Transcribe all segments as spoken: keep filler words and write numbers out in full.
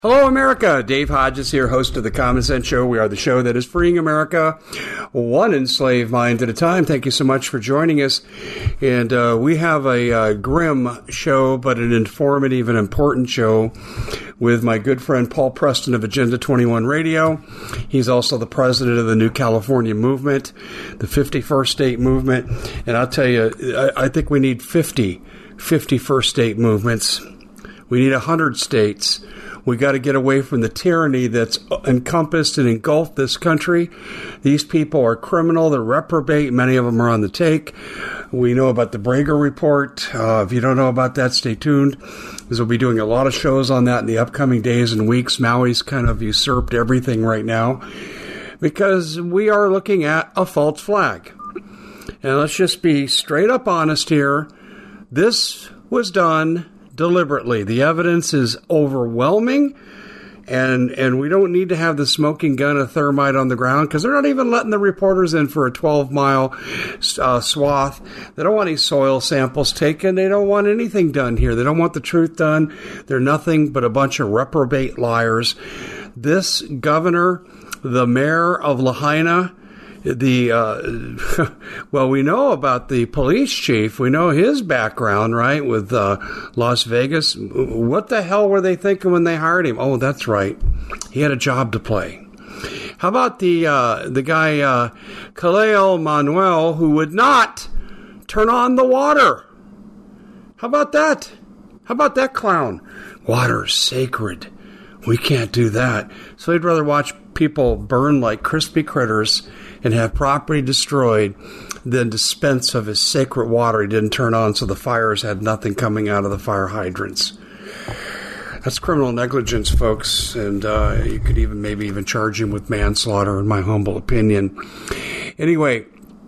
Hello, America. Dave Hodges here, host of the Common Sense Show. We are the show that is freeing America one enslaved mind at a time. Thank you so much for joining us. And uh, we have a uh, grim show, but an informative and important show with my good friend Paul Preston of Agenda twenty-one Radio. He's also the president of the New California Movement, the fifty-first State Movement. And I'll tell you, I, I think we need fifty fifty-first State movements. We need one hundred states. We got to get away from the tyranny that's encompassed and engulfed this country. These people are criminal. They're reprobate. Many of them are on the take. We know about the Brager report. Uh, if you don't know about that, stay tuned, because we'll be doing a lot of shows on that in the upcoming days and weeks. Maui's kind of usurped everything right now because we are looking at a false flag. And let's just be straight up honest here. This was done deliberately. The evidence is overwhelming, and and we don't need to have the smoking gun of thermite on the ground, because they're not even letting the reporters in for a twelve-mile uh, swath. They don't want any soil samples taken. They don't want anything done here. They don't want the truth done. They're nothing but a bunch of reprobate liars. This governor, the mayor of Lahaina, The, uh, well, we know about the police chief. We know his background, right, with uh, Las Vegas. What the hell were they thinking when they hired him? Oh, that's right. He had a job to play. How about the uh, the guy, uh, Kaleo Manuel, who would not turn on the water? How about that? How about that clown? Water's sacred. We can't do that. So he'd rather watch people burn like crispy critters and have property destroyed than dispense of his sacred water he didn't turn on, so the fires had nothing coming out of the fire hydrants. That's criminal negligence, folks, and uh, you could even maybe even charge him with manslaughter, in my humble opinion. Anyway,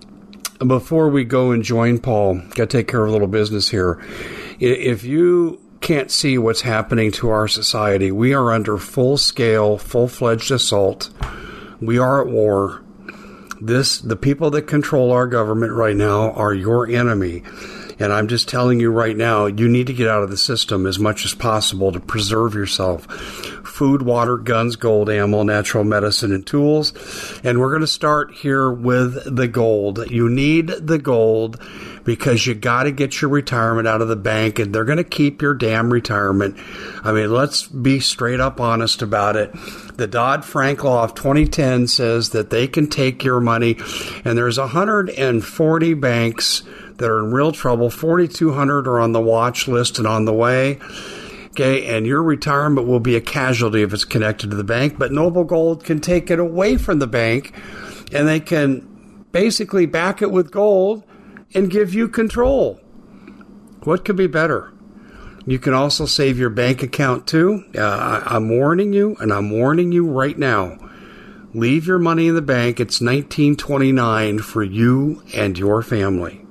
before we go and join Paul, got to take care of a little business here. If you can't see what's happening to our society, we are under full-scale, full-fledged assault. We are at war. This, the people that control our government right now are your enemy. And I'm just telling you right now, you need to get out of the system as much as possible to preserve yourself. Food, water, guns, gold, ammo, natural medicine, and tools. And we're going to start here with the gold. You need the gold because you got to get your retirement out of the bank, and they're going to keep your damn retirement. I mean, let's be straight up honest about it. The Dodd-Frank law of twenty ten says that they can take your money, and there's one hundred forty banks that are in real trouble. forty-two hundred are on the watch list and on the way. Okay, and your retirement will be a casualty if it's connected to the bank, but Noble Gold can take it away from the bank, and they can basically back it with gold and give you control. What could be better? You can also save your bank account too. Uh, I, I'm warning you, and I'm warning you right now. Leave your money in the bank. It's nineteen twenty-nine for you and your family.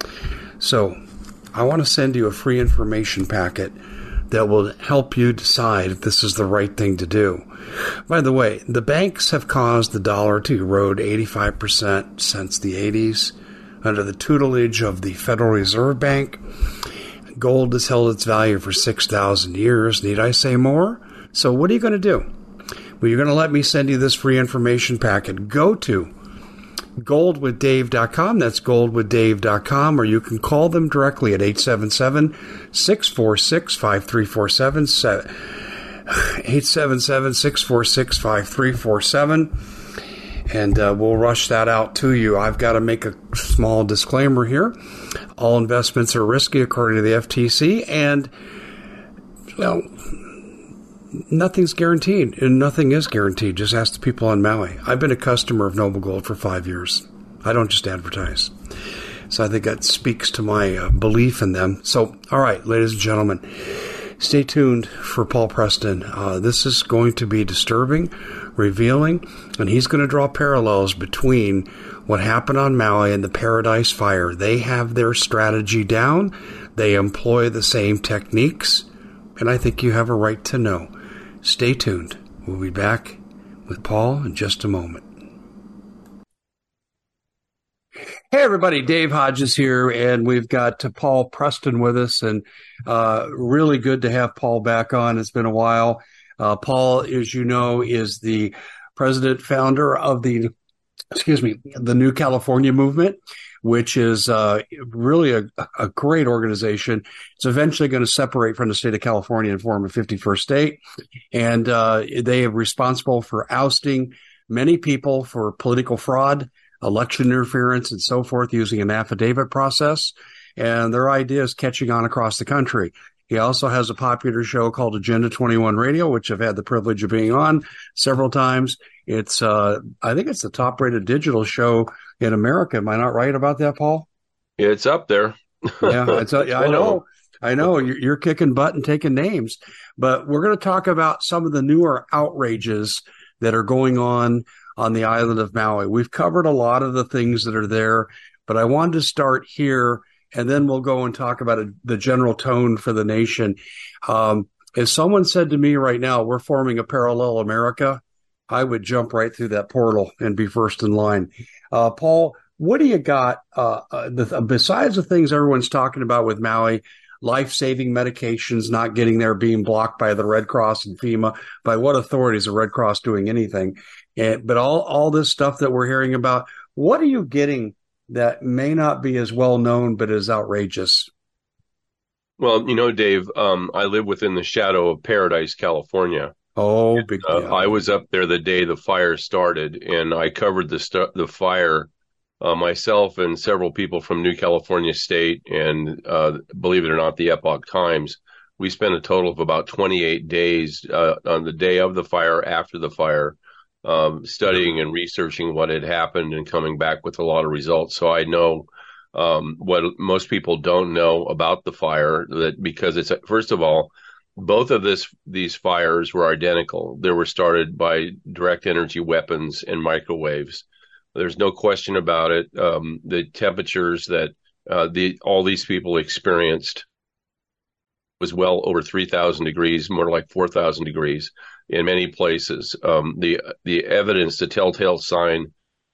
So I want to send you a free information packet that will help you decide if this is the right thing to do. By the way, the banks have caused the dollar to erode eighty-five percent since the eighties under the tutelage of the Federal Reserve Bank. Gold has held its value for six thousand years. Need I say more? So what are you going to do? Well, you're going to let me send you this free information packet. Go to gold with dave dot com. That's gold with dave dot com, or you can call them directly at eight seven seven, six four six, five three four seven, eight seven seven, six four six, five three four seven, and uh, we'll rush that out to you. I've got to make a small disclaimer here. All investments are risky according to the F T C, and, well, nothing's guaranteed, and nothing is guaranteed. Just ask the people on Maui. I've been a customer of Noble Gold for five years. I don't just advertise. So I think that speaks to my uh, belief in them. So, all right, ladies and gentlemen, stay tuned for Paul Preston. Uh, this is going to be disturbing, revealing, and he's going to draw parallels between what happened on Maui and the Paradise Fire. They have their strategy down. They employ the same techniques, and I think you have a right to know. Stay tuned. We'll be back with Paul in just a moment. Hey, everybody. Dave Hodges here, and we've got uh, Paul Preston with us, and uh, really good to have Paul back on. It's been a while. Uh, Paul, as you know, is the president founder of the, excuse me, the New California Movement, which is uh, really a, a great organization. It's eventually going to separate from the state of California and form a fifty-first state. And uh, they are responsible for ousting many people for political fraud, election interference, and so forth using an affidavit process. And their idea is catching on across the country. He also has a popular show called Agenda twenty-one Radio, which I've had the privilege of being on several times. It's, uh, I think it's the top rated digital show in America. Am I not right about that, Paul? It's up there. Yeah, it's, uh, I know. I know you're, you're kicking butt and taking names, but we're going to talk about some of the newer outrages that are going on on the island of Maui. We've covered a lot of the things that are there, but I wanted to start here, and then we'll go and talk about a, the general tone for the nation. Um, if someone said to me right now, we're forming a parallel America, I would jump right through that portal and be first in line. Uh, Paul, what do you got uh, uh, the, besides the things everyone's talking about with Maui, life-saving medications not getting there, being blocked by the Red Cross and FEMA? By what authority is the Red Cross doing anything? And, but all, all this stuff that we're hearing about, what are you getting that may not be as well known but is outrageous? Well, you know, Dave, um, I live within the shadow of Paradise, California. Oh, big uh, deal. I was up there the day the fire started, and I covered the st- the fire uh, myself and several people from New California State, and uh, believe it or not, the Epoch Times. We spent a total of about twenty-eight days uh, on the day of the fire, after the fire, um, studying and researching what had happened and coming back with a lot of results. So I know um, what most people don't know about the fire, that because it's, first of all, both of this these fires were identical. They were started by direct energy weapons and microwaves. There's no question about it. Um, the temperatures that uh, the all these people experienced was well over three thousand degrees, more like four thousand degrees in many places. Um, the the evidence, the telltale sign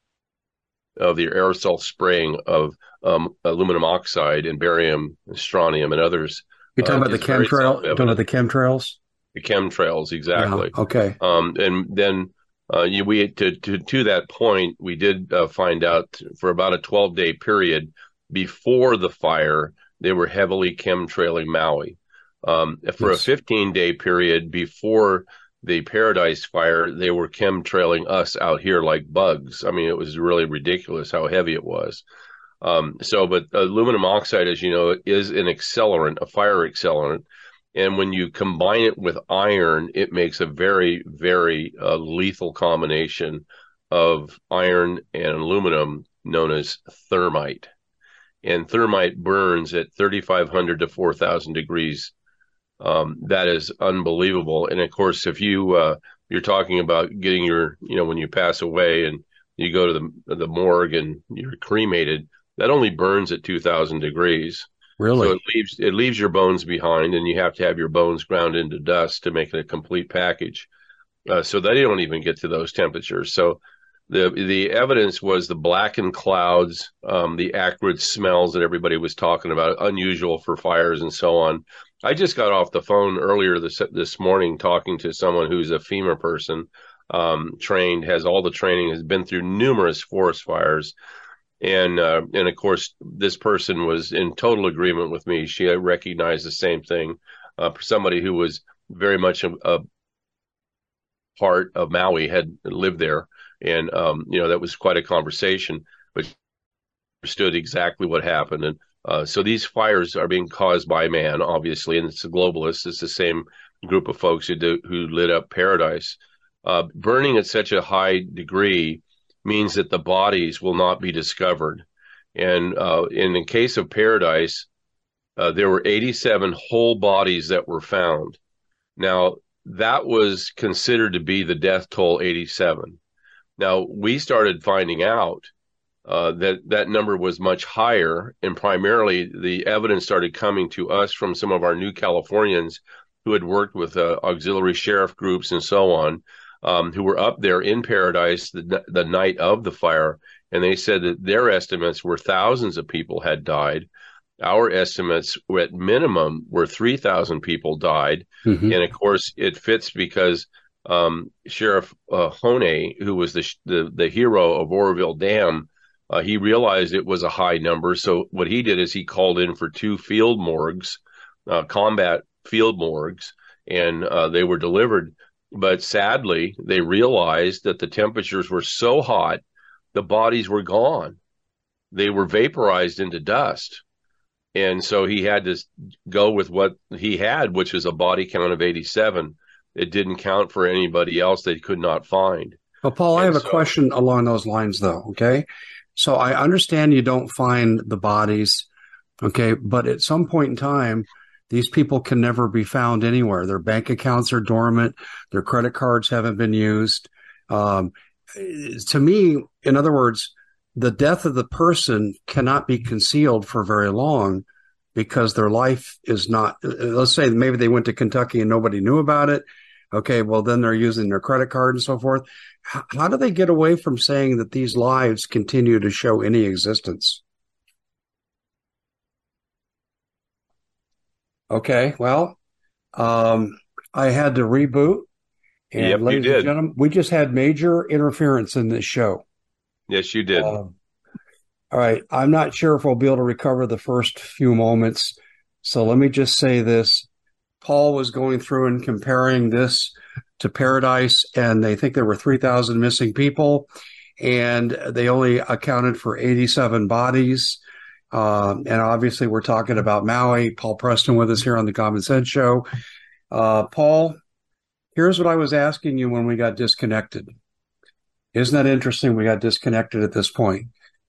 of the aerosol spraying of um, aluminum oxide and barium, and strontium, and others. You're talking uh, about the chemtrail. You're talking about the chemtrails. The chemtrails, exactly. Yeah, okay. Um, and then uh, you, we to, to to that point, we did uh, find out for about a twelve day period before the fire, they were heavily chemtrailing Maui. Um, for yes. a fifteen day period before the Paradise fire, they were chemtrailing us out here like bugs. I mean, it was really ridiculous how heavy it was. Um, so, but aluminum oxide, as you know, is an accelerant, a fire accelerant. And when you combine it with iron, it makes a very, very uh, lethal combination of iron and aluminum known as thermite. And thermite burns at thirty-five hundred to four thousand degrees. Um, that is unbelievable. And of course, if you, uh, you're talking about getting your, you know, when you pass away and you go to the, the morgue and you're cremated, that only burns at two thousand degrees. Really? So it leaves it leaves your bones behind, and you have to have your bones ground into dust to make it a complete package. Uh, so they don't even get to those temperatures. So the the evidence was the blackened clouds, um, the acrid smells that everybody was talking about, unusual for fires and so on. I just got off the phone earlier this this morning talking to someone who's a FEMA person, um, trained, has all the training, has been through numerous forest fires. And, uh, and of course, this person was in total agreement with me. She recognized the same thing. Uh, for somebody who was very much a, a part of Maui, had lived there. And, um, you know, that was quite a conversation, but she understood exactly what happened. And, uh, so these fires are being caused by man, obviously, and it's the globalists. It's the same group of folks who do, who lit up Paradise. Uh, burning at such a high degree means that the bodies will not be discovered. And uh, in the case of Paradise, uh, there were eighty-seven whole bodies that were found. Now, that was considered to be the death toll, eighty-seven. Now, we started finding out uh, that that number was much higher, and primarily the evidence started coming to us from some of our New Californians who had worked with uh, auxiliary sheriff groups and so on, Um, who were up there in Paradise the, the night of the fire, and they said that their estimates were thousands of people had died. Our estimates were at minimum were three thousand people died. Mm-hmm. And of course, it fits because um, Sheriff uh, Honey, who was the, the, the hero of Oroville Dam, uh, he realized it was a high number. So what he did is he called in for two field morgues, uh, combat field morgues, and uh, they were delivered. But sadly, they realized that the temperatures were so hot, the bodies were gone. They were vaporized into dust. And so he had to go with what he had, which was a body count of eighty-seven. It didn't count for anybody else they could not find. Well, Paul, and I have so, a question along those lines, though, okay? So I understand you don't find the bodies, okay, but at some point in time, these people can never be found anywhere. Their bank accounts are dormant. Their credit cards haven't been used. Um, to me, in other words, the death of the person cannot be concealed for very long because their life is not, let's say maybe they went to Kentucky and nobody knew about it. Okay, well, then they're using their credit card and so forth. How, how do they get away from saying that these lives continue to show any existence? Okay, well, um, I had to reboot. And yep, ladies you did. and gentlemen, we just had major interference in this show. Yes, you did. Um, all right. I'm not sure if we'll be able to recover the first few moments. So let me just say this. Paul was going through and comparing this to Paradise, and they think there were three thousand missing people, and they only accounted for eighty-seven bodies. Um, and obviously, we're talking about Maui. Paul Preston with us here on the Common Sense Show. Uh, Paul, here's what I was asking you when we got disconnected. Isn't that interesting? We got disconnected at this point.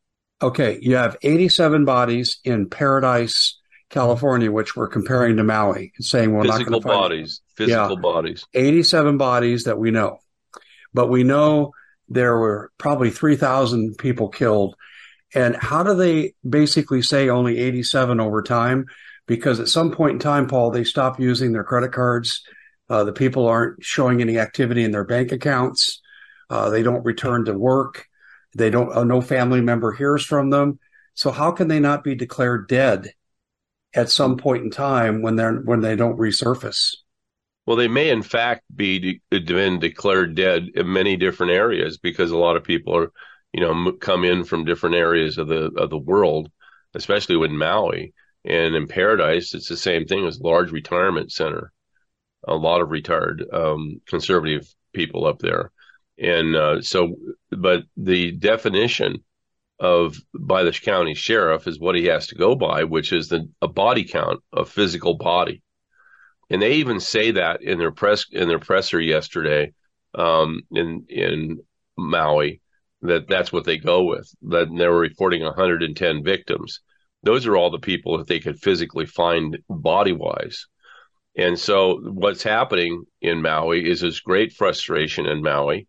Okay, you have eighty-seven bodies in Paradise, California, which we're comparing to Maui, saying we're physical not going to find bodies, physical yeah, bodies. eighty-seven bodies that we know, but we know there were probably three thousand people killed. And how do they basically say only eighty-seven over time? Because at some point in time, Paul, they stop using their credit cards. Uh, the people aren't showing any activity in their bank accounts. Uh, they don't return to work. They don't, uh, no family member hears from them. So how can they not be declared dead at some point in time when they're, when they don't resurface? Well, they may in fact be de- been declared dead in many different areas because a lot of people are, you know, come in from different areas of the, of the world, especially with Maui. And in Paradise, it's the same thing as a large retirement center. A lot of retired um, conservative people up there. And uh, so, but the definition of by the county sheriff is what he has to go by, which is the a body count, a physical body. And they even say that in their press in their presser yesterday um, in in Maui, that that's what they go with. That they were reporting one hundred ten victims. Those are all the people that they could physically find body wise. And so what's happening in Maui is this great frustration in Maui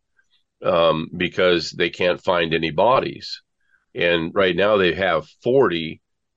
um, because they can't find any bodies. And right now they have forty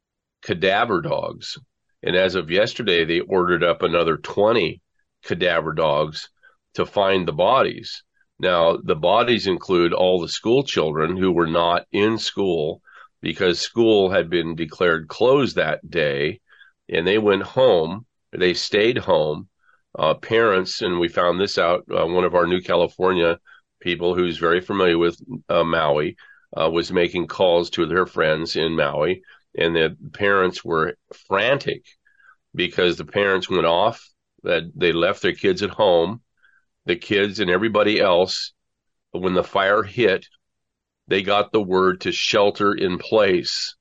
cadaver dogs. And as of yesterday, they ordered up another twenty cadaver dogs to find the bodies. Now, the bodies include all the school children who were not in school because school had been declared closed that day, and they went home. They stayed home. Uh, parents, and we found this out, uh, one of our New California people who's very familiar with uh, Maui uh, was making calls to their friends in Maui, and the parents were frantic because the parents went off, that they left their kids at home. The kids and everybody else, when the fire hit, they got the word to shelter in place.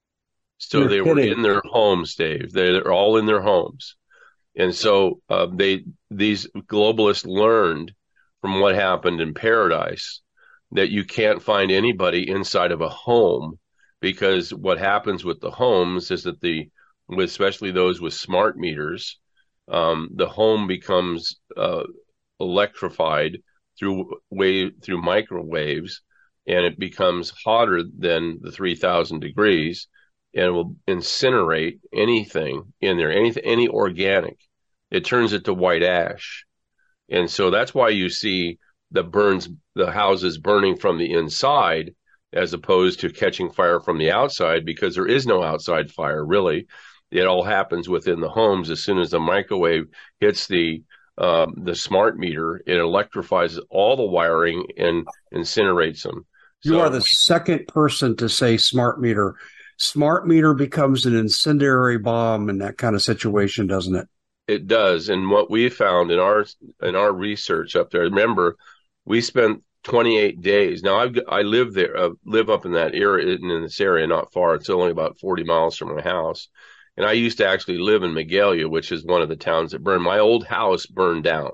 So You're they kidding. were in their homes, Dave. They're all in their homes. And so uh, they these globalists learned from what happened in Paradise that you can't find anybody inside of a home, because what happens with the homes is that the, especially those with smart meters, um, the home becomes uh, electrified through wave through microwaves, and it becomes hotter than the three thousand degrees, and it will incinerate anything in there, anything, any organic. It turns it to white ash. And so that's why you see the burns, the houses burning from the inside, as opposed to catching fire from the outside, because there is no outside fire, really. It all happens within the homes. As soon as the microwave hits the um, the smart meter, it electrifies all the wiring and incinerates them. You So are the second person to say smart meter. Smart meter becomes an incendiary bomb in that kind of situation, doesn't it? it does. And what we found in our in our research up there, remember, we spent twenty-eight days. Now I've, I live there, uh, live up in that area, in this area, not far. It's only about forty miles from my house. And I used to actually live in Magalia, which is one of the towns that burned. My old house burned down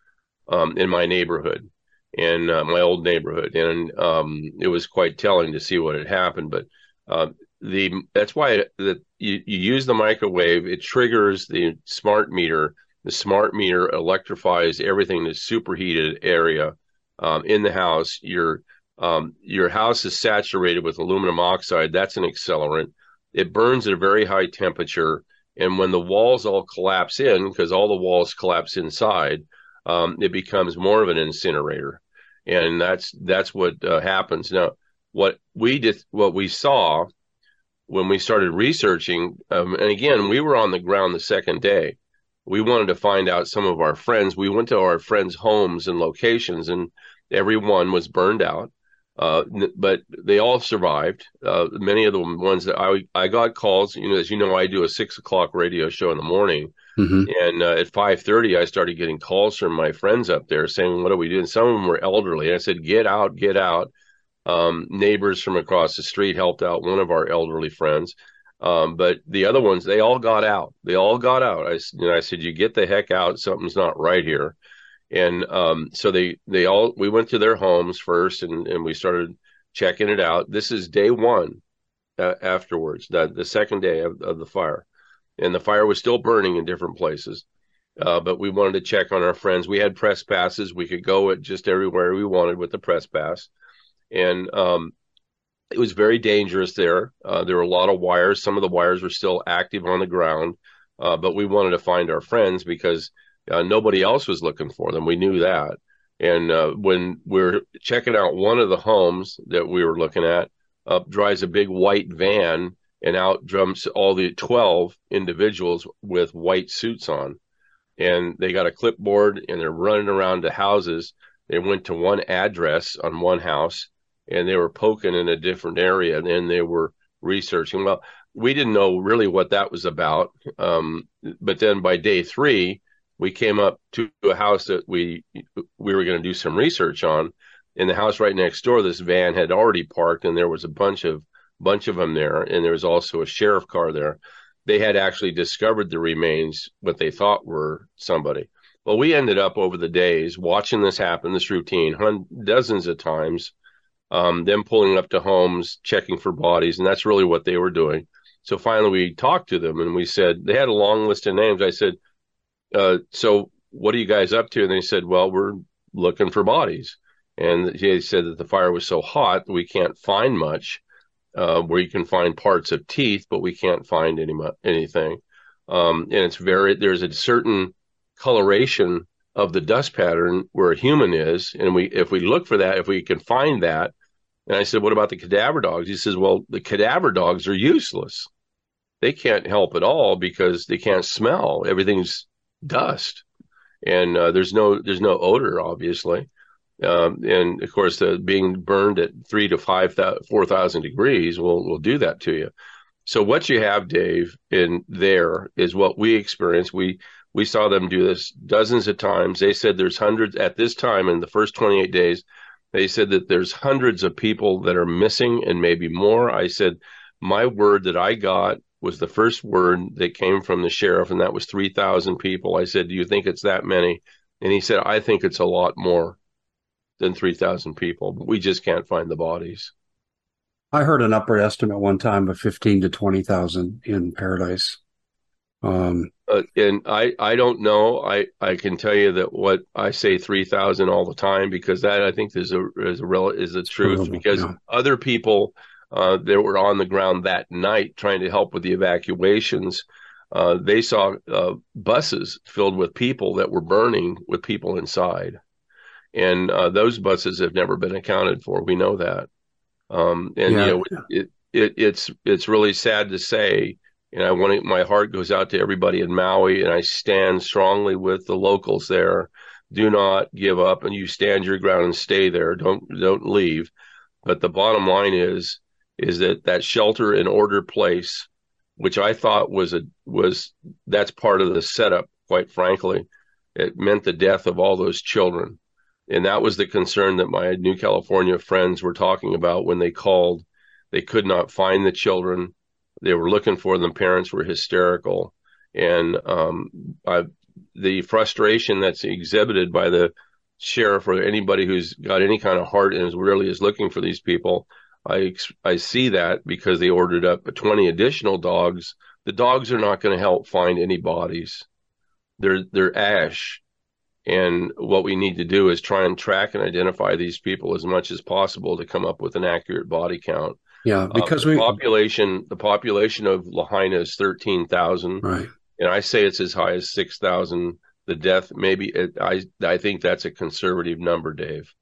um, in my neighborhood, in uh, my old neighborhood. And um, it was quite telling to see what had happened. But uh, the that's why it, that you, you use the microwave. It triggers the smart meter. The smart meter electrifies everything in the superheated area um, in the house. Your um, your house is saturated with aluminum oxide. That's an accelerant. It burns at a very high temperature, and when the walls all collapse in, because all the walls collapse inside, um, it becomes more of an incinerator, and that's that's what uh, happens. Now, what we did, what we saw when we started researching, um, and again, we were on the ground the second day. We wanted to find out some of our friends. We went to our friends' homes and locations, and everyone was burned out. Uh, but they all survived. Uh, many of the ones that I I got calls, you know, as you know, I do a six o'clock radio show in the morning, mm-hmm. and uh, at five thirty, I started getting calls from my friends up there saying, "What are we doing?" Some of them were elderly, and I said, "Get out, get out." Um, neighbors from across the street helped out one of our elderly friends, um, but the other ones, they all got out. They all got out. I, you know, I said, "You get the heck out. Something's not right here." And um, so they, they all, we went to their homes first, and, and we started checking it out. This is day one uh, afterwards, the, the second day of, of the fire. And the fire was still burning in different places. Uh, but we wanted to check on our friends. We had press passes. We could go at just everywhere we wanted with the press pass. And um, it was very dangerous there. Uh, there were a lot of wires. Some of the wires were still active on the ground. Uh, but we wanted to find our friends because Uh, nobody else was looking for them. We knew that. And uh, when we're checking out one of the homes that we were looking at, up drives a big white van, and out jumps all the twelve individuals with white suits on. And they got a clipboard, and they're running around to houses. They went to one address on one house, and they were poking in a different area, and then they were researching. Well, we didn't know really what that was about. Um, but then by day three, we came up to a house that we we were going to do some research on. In the house right next door, this van had already parked, and there was a bunch of bunch of them there, and there was also a sheriff car there. They had actually discovered the remains, what they thought were somebody. Well, we ended up over the days watching this happen, this routine, hun- dozens of times, um, them pulling up to homes, checking for bodies, and that's really what they were doing. So finally, we talked to them, and we said, they had a long list of names. I said, Uh, so what are you guys up to? And they said, well, we're looking for bodies. And they said that the fire was so hot that we can't find much, uh, where you can find parts of teeth, but we can't find any, anything. Um, and it's very, there's a certain coloration of the dust pattern where a human is. And we, if we look for that, if we can find that. And I said, what about the cadaver dogs? He says, well, the cadaver dogs are useless. They can't help at all because they can't smell. Everything's dust, and uh, there's no there's no odor, obviously, um, and of course, the being burned at three to five four thousand degrees will will do that to you. So what you have, Dave, in there is what we experienced. We we saw them do this dozens of times. They said there's hundreds at this time in the first twenty-eight days. They said that there's hundreds of people that are missing, and maybe more. I said my word that I got was the first word that came from the sheriff, and that was three thousand people. I said, do you think it's that many? And he said, I think it's a lot more than three thousand people, but we just can't find the bodies. I heard an upward estimate one time of fifteen to twenty thousand in Paradise. Um, uh, and I, I don't know. I, I can tell you that what I say three thousand all the time, because that I think is a, is a real, is the truth, probable, because yeah. other people Uh, that were on the ground that night trying to help with the evacuations. Uh, they saw uh, buses filled with people that were burning with people inside. And uh, those buses have never been accounted for. We know that. Um, and Yeah. you know, it, it it's it's really sad to say, and I want to, my heart goes out to everybody in Maui, and I stand strongly with the locals there. Do not give up, and you stand your ground and stay there. Don't don't leave. But the bottom line is is that that shelter and order place, which I thought was a was that's part of the setup, quite frankly, it meant the death of all those children. And that was the concern that my New California friends were talking about when they called. They could not find the children. They were looking for them. Parents were hysterical. And um, I, the frustration that's exhibited by the sheriff or anybody who's got any kind of heart and is really is looking for these people, I, I see that because they ordered up twenty additional dogs. The dogs are not going to help find any bodies. They're, they're ash. And what we need to do is try and track and identify these people as much as possible to come up with an accurate body count. Yeah, because um, the we population the population of Lahaina is thirteen thousand, right, and I say it's as high as six thousand. The death, maybe it, I I think that's a conservative number, Dave.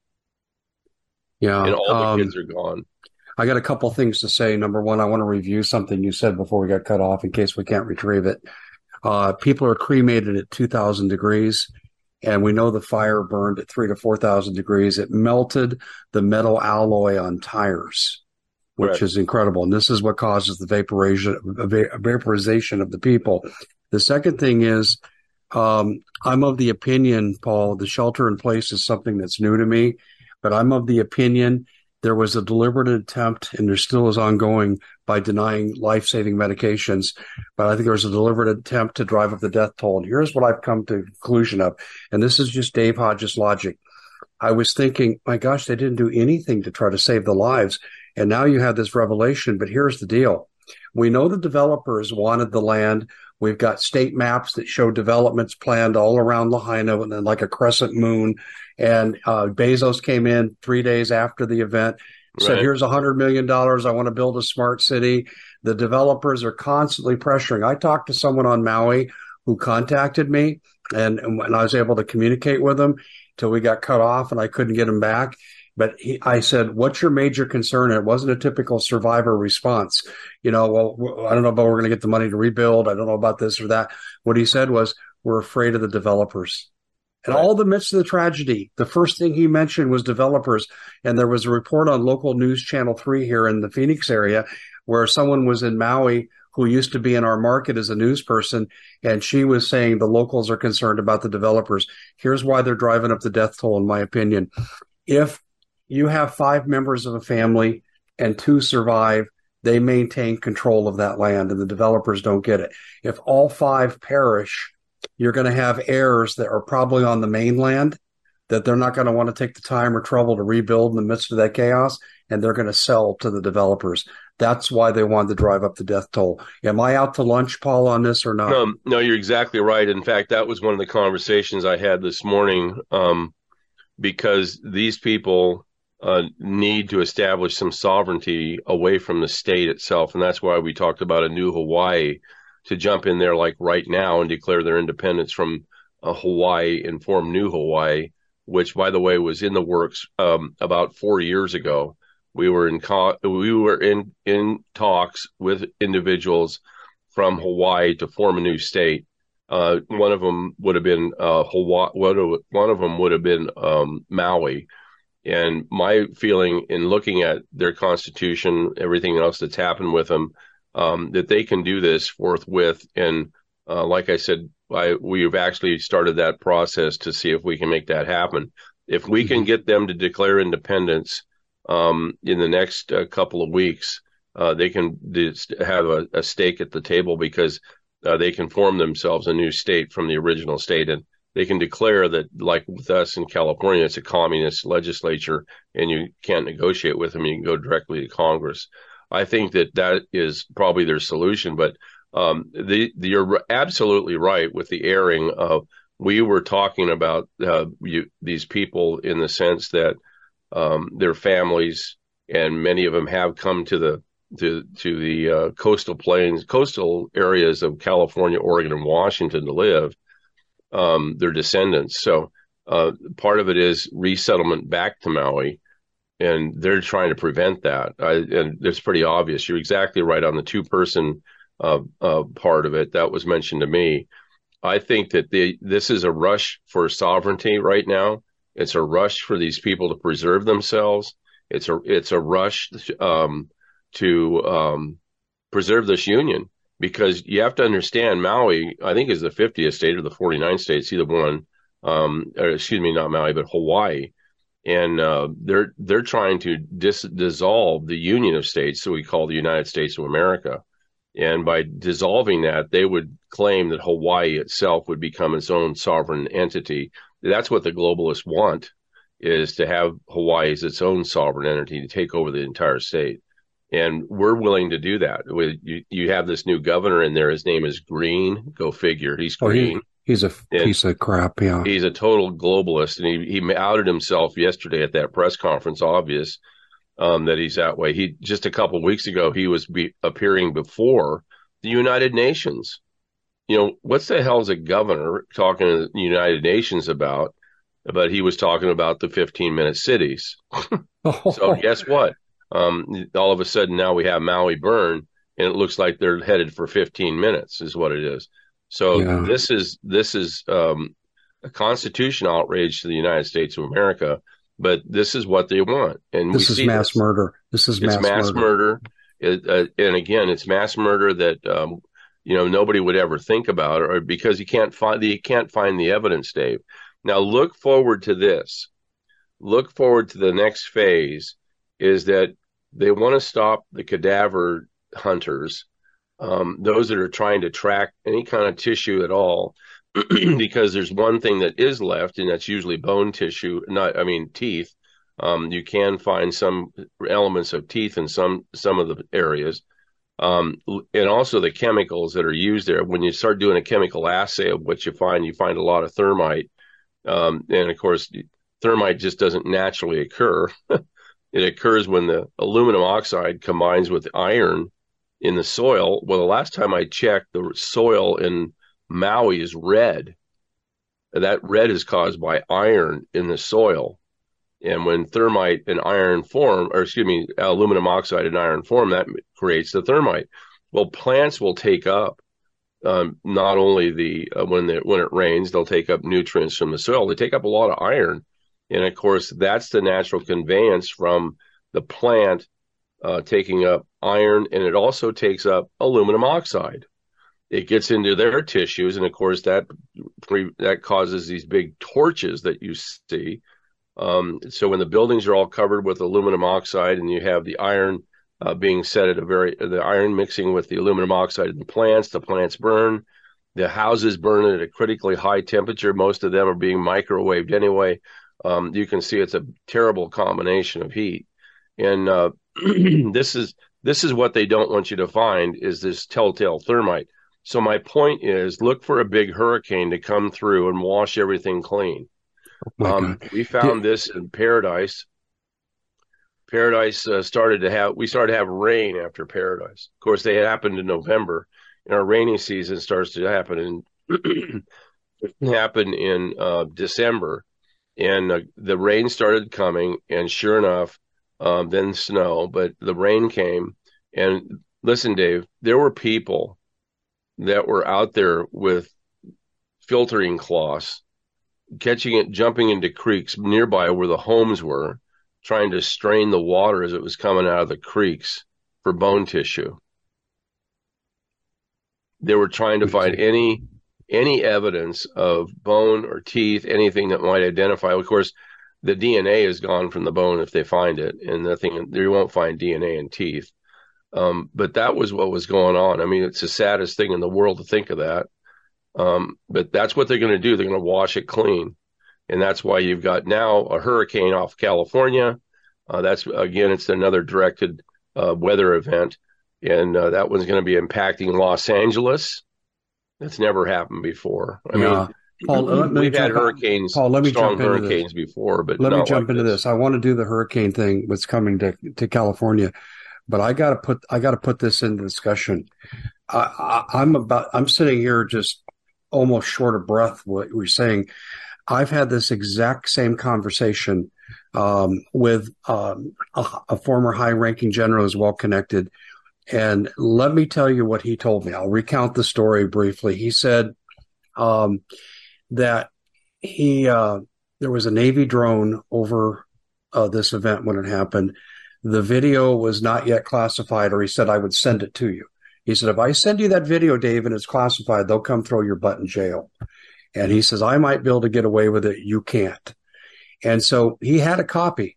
Yeah, and all the um, kids are gone. I got a couple things to say. Number one, I want to review something you said before we got cut off in case we can't retrieve it. Uh, people are cremated at two thousand degrees, and we know the fire burned at three to four thousand degrees. It melted the metal alloy on tires, which Correct. is incredible. And this is what causes the vaporization, vaporization of the people. The second thing is, um, I'm of the opinion, Paul, the shelter in place is something that's new to me, but I'm of the opinion there was a deliberate attempt, and there still is ongoing, by denying life-saving medications. But I think there was a deliberate attempt to drive up the death toll. And here's what I've come to the conclusion of, and this is just Dave Hodges' logic. I was thinking, my gosh, they didn't do anything to try to save the lives. And now you have this revelation, but here's the deal. We know the developers wanted the land. We've got state maps that show developments planned all around Lahaina, and then like a crescent moon. And uh, Bezos came in three days after the event, said, Right. here's one hundred million dollars. I want to build a smart city. The developers are constantly pressuring. I talked to someone on Maui who contacted me, and, and I was able to communicate with him till we got cut off, and I couldn't get him back. But he, I said, what's your major concern? And it wasn't a typical survivor response. You know, well, I don't know about we're going to get the money to rebuild. I don't know about this or that. What he said was, we're afraid of the developers. In all the midst of the tragedy, the first thing he mentioned was developers. And there was a report on local news channel three here in the Phoenix area where someone was in Maui who used to be in our market as a news person, and she was saying the locals are concerned about the developers. Here's why they're driving up the death toll, in my opinion. If you have five members of a family and two survive, they maintain control of that land and the developers don't get it. If all five perish, you're going to have heirs that are probably on the mainland that they're not going to want to take the time or trouble to rebuild in the midst of that chaos, and they're going to sell to the developers. That's why they wanted to drive up the death toll. Am I out to lunch, Paul, on this or not? No, no, you're exactly right. In fact, that was one of the conversations I had this morning, um, because these people uh, need to establish some sovereignty away from the state itself. And that's why we talked about a new Hawaii, to jump in there like right now and declare their independence from uh, Hawaii and form new Hawaii, which, by the way, was in the works um, about four years ago. We were in co- we were in, in talks with individuals from Hawaii to form a new state. Uh, one of them would have been uh, Hawaii. One of them would have been um, Maui. And my feeling in looking at their constitution, everything else that's happened with them, um, that they can do this forthwith. And uh, like I said, I, we've actually started that process to see if we can make that happen. If we can get them to declare independence um, in the next uh, couple of weeks, uh, they can have a, a stake at the table, because uh, they can form themselves a new state from the original state. And they can declare that, like with us in California, it's a communist legislature and you can't negotiate with them. You can go directly to Congress. I think that that is probably their solution. But um, the, the, you're absolutely right with the airing of, we were talking about uh, you, these people in the sense that um, their families, and many of them have come to the to to the uh, coastal plains, coastal areas of California, Oregon, and Washington to live. Um, their descendants. So uh, part of it is resettlement back to Maui. and they're trying to prevent that. I, and it's pretty obvious. You're exactly right on the two-person uh, uh, part of it. That was mentioned to me. I think that the, this is a rush for sovereignty right now. It's a rush for these people to preserve themselves. It's a it's a rush um, to um, preserve this union, because you have to understand Maui, I think, is the fiftieth state or the forty-ninth states, either one. Um, or excuse me, not Maui, but Hawaii. And uh, they're they're trying to dis- dissolve the Union of States, so we call the United States of America. And by dissolving that, they would claim that Hawaii itself would become its own sovereign entity. That's what the globalists want, is to have Hawaii as its own sovereign entity to take over the entire state. And we're willing to do that. You, you have this new governor in there. His name is Green. Go figure. He's green. Oh, he, he's a and piece of crap, yeah. He's a total globalist. And he, he outed himself yesterday at that press conference, obvious. Um, that he's that way. He just a couple of weeks ago, he was be, appearing before the United Nations. You know, what's the hell is a governor talking to the United Nations about? But he was talking about the fifteen minute cities. So guess what? Um, all of a sudden now we have Maui burn, and it looks like they're headed for fifteen minutes is what it is. So yeah. this is this is um, a constitutional outrage to the United States of America. But this is what they want, and this we is see mass this. murder. This is mass, it's mass murder, murder. It, uh, and again, it's mass murder that um, you know nobody would ever think about, or because you can't find the you can't find the evidence, Dave. Now look forward to this. Look forward to the next phase. Is that they want to stop the cadaver hunters, um, those that are trying to track any kind of tissue at all. Because there's one thing that is left, and that's usually bone tissue, not, I mean, teeth. Um, you can find some elements of teeth in some, some of the areas. Um, and also the chemicals that are used there. When you start doing a chemical assay of what you find, you find a lot of thermite. Um, and of course, thermite just doesn't naturally occur. It occurs when the aluminum oxide combines with iron in the soil. Well, the last time I checked, the soil in Maui is red. That red is caused by iron in the soil. And when thermite and iron form, or excuse me, aluminum oxide and iron form, that creates the thermite. Well, plants will take up um, not only the, uh, when, the, when it rains, they'll take up nutrients from the soil. They take up a lot of iron. And of course, that's the natural conveyance from the plant uh, taking up iron. And it also takes up aluminum oxide. It gets into their tissues, and of course that that causes these big torches that you see. Um, so when the buildings are all covered with aluminum oxide, and you have the iron uh, being set at a very the iron mixing with the aluminum oxide in the plants, the plants burn. The houses burn at a critically high temperature. Most of them are being microwaved anyway. Um, you can see it's a terrible combination of heat, and uh, this is this is what they don't want you to find, is this telltale thermite. So my point is, look for a big hurricane to come through and wash everything clean. Oh um, we found this in Paradise. Paradise uh, started to have, we started to have rain after Paradise. Of course, they happened in November, and our rainy season starts to happen in happen in uh, December. And uh, the rain started coming, and sure enough, um, then snow, but the rain came. And listen, Dave, there were people that were out there with filtering cloths, catching it, jumping into creeks nearby where the homes were, trying to strain the water as it was coming out of the creeks for bone tissue. They were trying to find any any evidence of bone or teeth, anything that might identify. Of course, the D N A is gone from the bone if they find it, and nothing, you won't find D N A in teeth. Um, but that was what was going on. I mean, it's the saddest thing in the world to think of that. Um, but that's what they're going to do. They're going to wash it clean. And that's why you've got now a hurricane off California. Uh, that's, again, it's another directed uh, weather event. And uh, that one's going to be impacting Los Angeles. That's never happened before. I yeah. mean, Paul, let me we've had jump, hurricanes, Paul, let me strong jump into hurricanes this. before, but let me not jump like into this. this. I want to do the hurricane thing, what's coming to, to California. But I got to put I got to put this into discussion. I, I, I'm about I'm sitting here just almost short of breath. What we're saying, I've had this exact same conversation um, with um, a, a former high-ranking general who's well-connected. And let me tell you what he told me. I'll recount the story briefly. He said um, that he uh, there was a Navy drone over uh, this event when it happened. The video was not yet classified, or he said, I would send it to you. He said, if I send you that video, Dave, and it's classified, they'll come throw your butt in jail. And he says, I might be able to get away with it. You can't. And so he had a copy.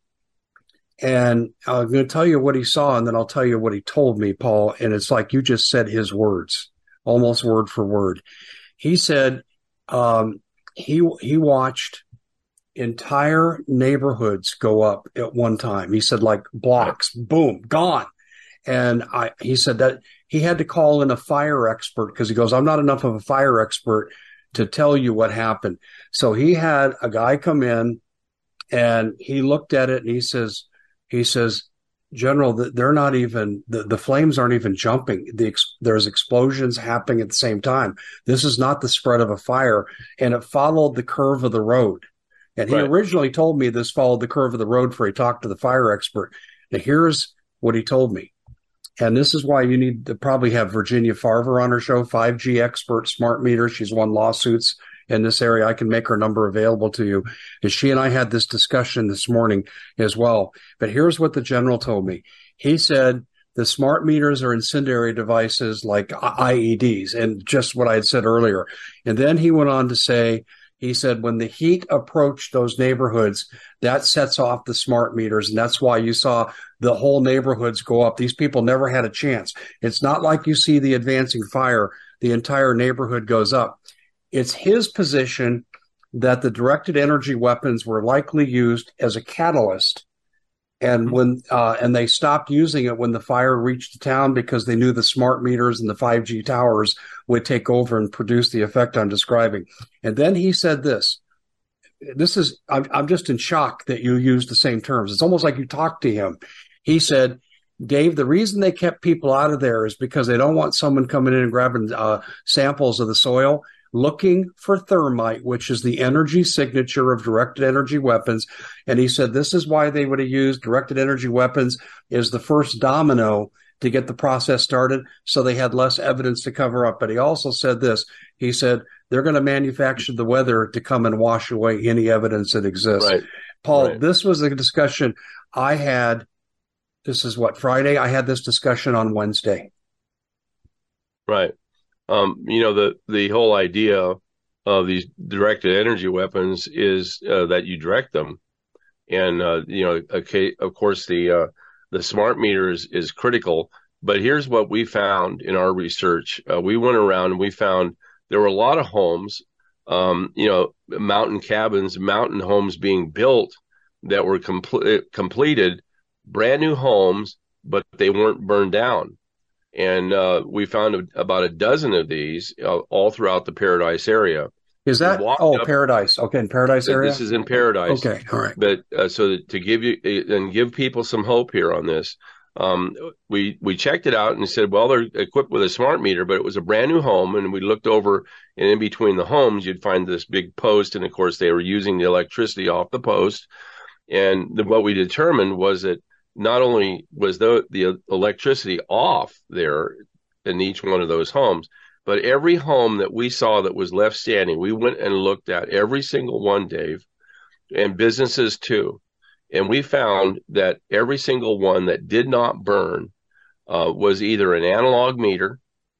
And I'm going to tell you what he saw, and then I'll tell you what he told me, Paul. And it's like you just said his words, almost word for word. He said um, he he watched entire neighborhoods go up at one time. He said, like blocks, boom, gone. And I, he said that he had to call in a fire expert because he goes, I'm not enough of a fire expert to tell you what happened. So he had a guy come in and he looked at it and he says, he says, General, they're not even, the, the flames aren't even jumping. The, there's explosions happening at the same time. This is not the spread of a fire. And it followed the curve of the road. And he right. originally told me this followed the curve of the road before he talked to the fire expert. Now, here's what he told me. And this is why you need to probably have Virginia Farver on her show, five G expert, smart meter. She's won lawsuits in this area. I can make her number available to you. And she and I had this discussion this morning as well. But here's what the general told me. He said the smart meters are incendiary devices like I E Ds, and just what I had said earlier. And then he went on to say, he said, when the heat approached those neighborhoods, that sets off the smart meters. And that's why you saw the whole neighborhoods go up. These people never had a chance. It's not like you see the advancing fire. The entire neighborhood goes up. It's his position that the directed energy weapons were likely used as a catalyst. And when uh, and they stopped using it when the fire reached the town because they knew the smart meters and the five G towers would take over and produce the effect I'm describing. And then he said this. This is I'm, I'm just in shock that you used the same terms. It's almost like you talked to him. He said, Dave, the reason they kept people out of there is because they don't want someone coming in and grabbing uh, samples of the soil, looking for thermite, which is the energy signature of directed energy weapons. And he said this is why they would have used directed energy weapons as the first domino to get the process started, so they had less evidence to cover up. But he also said this. He said they're going to manufacture the weather to come and wash away any evidence that exists. Right. Paul, right. This was a discussion I had. This is what, Friday? I had this discussion on Wednesday. Right. Um, you know, the, the whole idea of these directed energy weapons is uh, that you direct them. And, uh, you know, okay, of course, the uh, the smart meter is, is critical. But here's what we found in our research. Uh, we went around and we found there were a lot of homes, um, you know, mountain cabins, mountain homes being built that were compl- completed, brand new homes, but they weren't burned down. And uh, we found a, about a dozen of these uh, all throughout the Paradise area. Is that, oh, up, Paradise. Okay, in Paradise area? This is in Paradise. Okay, all right. But uh, so that to give you, and give people some hope here on this, um, we, we checked it out and said, well, they're equipped with a smart meter, but it was a brand new home. And we looked over, and in between the homes, you'd find this big post. And of course, they were using the electricity off the post. And the, what we determined was that not only was the, the electricity off there in each one of those homes, but every home that we saw that was left standing, we went and looked at every single one, Dave, and businesses too. And we found that every single one that did not burn uh, was either an analog meter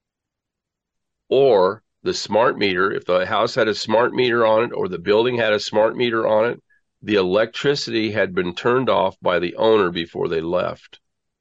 or the smart meter. If the house had a smart meter on it or the building had a smart meter on it, the electricity had been turned off by the owner before they left.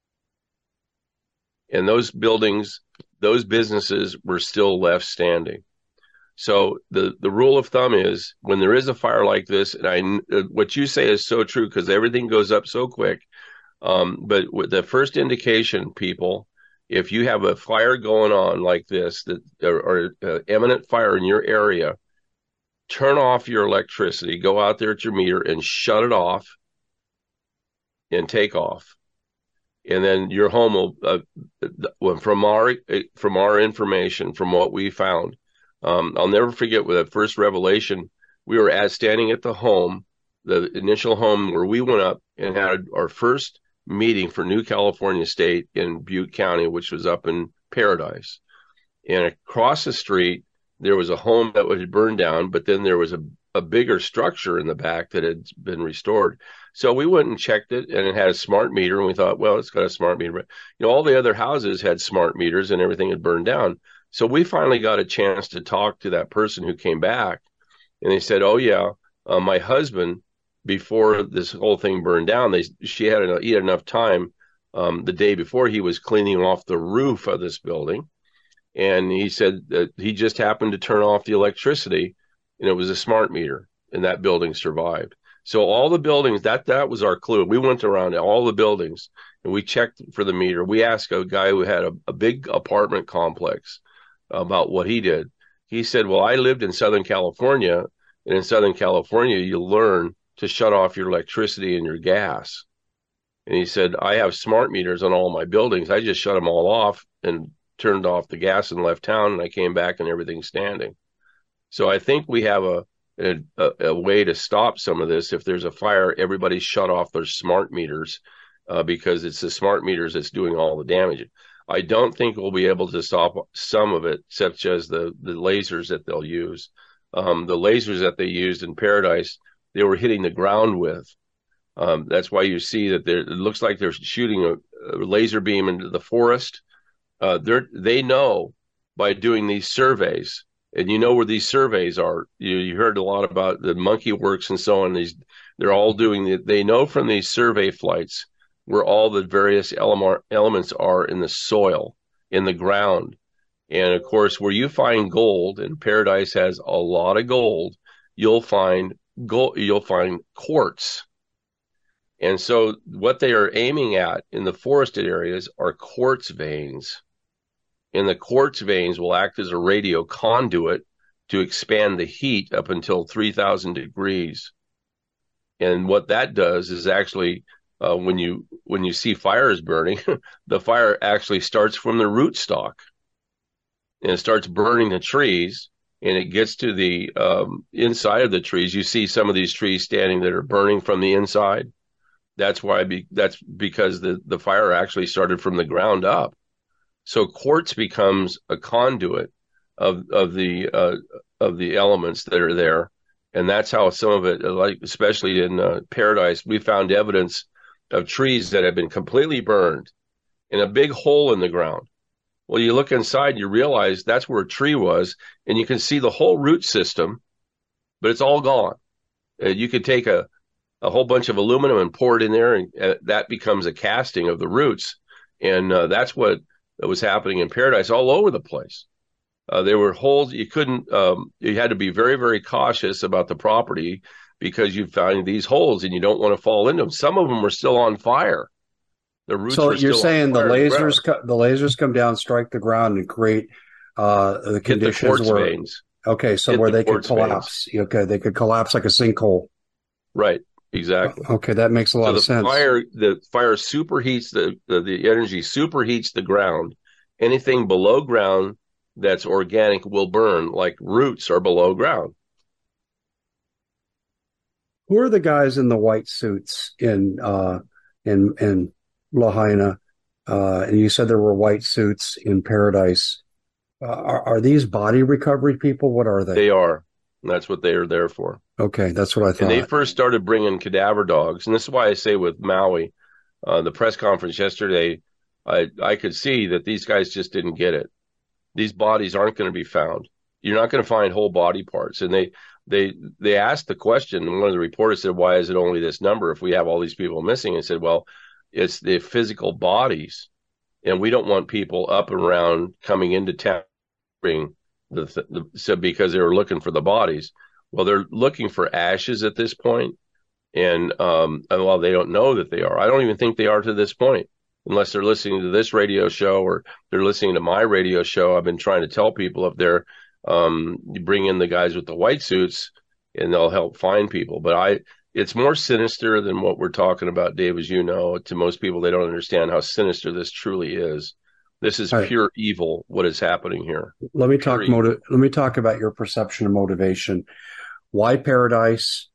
And those buildings, those businesses were still left standing. So the, the rule of thumb is when there is a fire like this, and I, what you say is so true because everything goes up so quick. Um, but with the first indication, people, if you have a fire going on like this, that or, or uh, imminent fire in your area, turn off your electricity, go out there at your meter and shut it off and take off. And then your home will, uh, from our from our information, from what we found, um, I'll never forget with that first revelation. We were at standing at the home the initial home where we went up and had our first meeting for New California State in Butte County, which was up in Paradise. And across the street, there was a home that was burned down, but then there was a, a bigger structure in the back that had been restored. So we went and checked it, and it had a smart meter, and we thought, well, it's got a smart meter. But, you know, all the other houses had smart meters, and everything had burned down. So we finally got a chance to talk to that person who came back, and they said, oh, yeah, uh, my husband, before this whole thing burned down, they she had, enough, he had enough time um, the day before he was cleaning off the roof of this building. And he said that he just happened to turn off the electricity, and it was a smart meter, and that building survived. So all the buildings, that that was our clue. We went around all the buildings, and we checked for the meter. We asked a guy who had a, a big apartment complex about what he did. He said, well, I lived in Southern California, and in Southern California, you learn to shut off your electricity and your gas. And he said, I have smart meters on all my buildings. I just shut them all off and turned off the gas and left town, and I came back and everything's standing. So I think we have a, a, a way to stop some of this. If there's a fire, everybody shut off their smart meters uh, because it's the smart meters that's doing all the damage. I don't think we'll be able to stop some of it, such as the, the lasers that they'll use. Um, the lasers that they used in Paradise, they were hitting the ground with. Um, that's why you see that it looks like they're shooting a, a laser beam into the forest. Uh, they they know by doing these surveys, and you know where these surveys are. You, you heard a lot about the Monkey Works and so on. These they're all doing. The, they know from these survey flights where all the various ele- elements are in the soil, in the ground, and of course, where you find gold, and Paradise has a lot of gold, you'll find gold. You'll find quartz. And so, what they are aiming at in the forested areas are quartz veins. And the quartz veins will act as a radio conduit to expand the heat up until three thousand degrees. And what that does is actually, uh, when you when you see fires burning, the fire actually starts from the rootstock, and it starts burning the trees, and it gets to the um, inside of the trees. You see some of these trees standing that are burning from the inside. That's why. Be, that's because the the fire actually started from the ground up. So quartz becomes a conduit of of the uh, of the elements that are there, and that's how some of it, like especially in uh, Paradise, we found evidence of trees that have been completely burned, and a big hole in the ground. Well, you look inside, you realize that's where a tree was, and you can see the whole root system, but it's all gone. Uh, you could take a a whole bunch of aluminum and pour it in there, and uh, that becomes a casting of the roots, and uh, that's what that was happening in Paradise all over the place. Uh, there were holes. You couldn't, um, you had to be very, very cautious about the property because you find these holes and you don't want to fall into them. Some of them were still on fire. The roots so were you're still saying on the fire lasers, co- the lasers come down, strike the ground, and create uh, the Hit conditions the quartz where, veins. okay, so Hit where the they could quartz collapse. Okay, they could collapse like a sinkhole. Right. Exactly. Okay, that makes a lot so the of sense. Fire, the fire superheats the, the the energy superheats the ground. Anything below ground that's organic will burn, like roots are below ground. Who are the guys in the white suits in uh, in in Lahaina? Uh, and you said there were white suits in Paradise. Uh, are, are these body recovery people? What are they? They are. And that's what they are there for. Okay, that's what I thought. And they first started bringing cadaver dogs, and this is why I say with Maui, uh, the press conference yesterday, I I could see that these guys just didn't get it. These bodies aren't going to be found. You're not going to find whole body parts. And they they they asked the question, and one of the reporters said, "Why is it only this number if we have all these people missing?" And said, "Well, it's the physical bodies, and we don't want people up and around coming into town." The, the, so because they were looking for the bodies. Well, they're looking for ashes at this point, and um, and well, they don't know that they are. I don't even think they are to this point, unless they're listening to this radio show or they're listening to my radio show. I've been trying to tell people up there, um, you bring in the guys with the white suits, and they'll help find people. But I, it's more sinister than what we're talking about, Dave, as you know. To most people, they don't understand how sinister this truly is. This is right. Pure evil, what is happening here. Let me talk motiv- Let me talk about your perception of motivation. Why Paradise?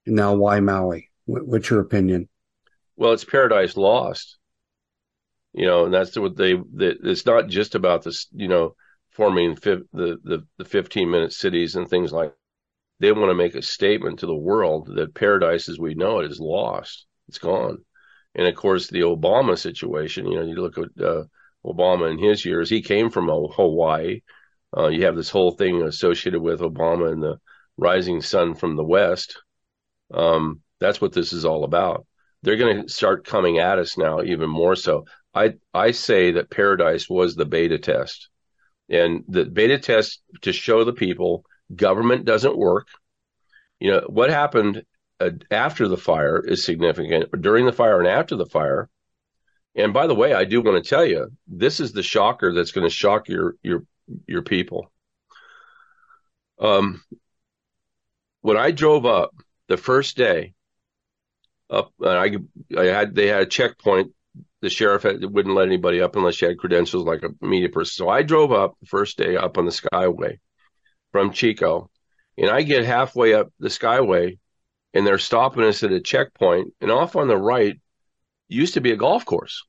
Now, why Maui? What's your opinion? Well, it's paradise lost, you know, and that's what they, the, it's not just about this, you know, forming fi- the, the, the fifteen minute cities and things like that. They want to make a statement to the world that paradise as we know it is lost. It's gone. And of course, the Obama situation, you know, you look at uh, Obama in his years, he came from Hawaii. Uh, you have this whole thing associated with Obama and the rising sun from the West. Um, that's what this is all about. They're going to start coming at us now even more so. I, I say that paradise was the beta test. And the beta test to show the people government doesn't work. You know, what happened uh, after the fire is significant, during the fire and after the fire. And by the way, I do want to tell you, this is the shocker that's going to shock your your your people. Um, when I drove up the first day, up, I I had they had a checkpoint. The sheriff had, wouldn't let anybody up unless you had credentials like a media person. So I drove up the first day up on the Skyway from Chico, and I get halfway up the Skyway, and they're stopping us at a checkpoint, and off on the right used to be a golf course.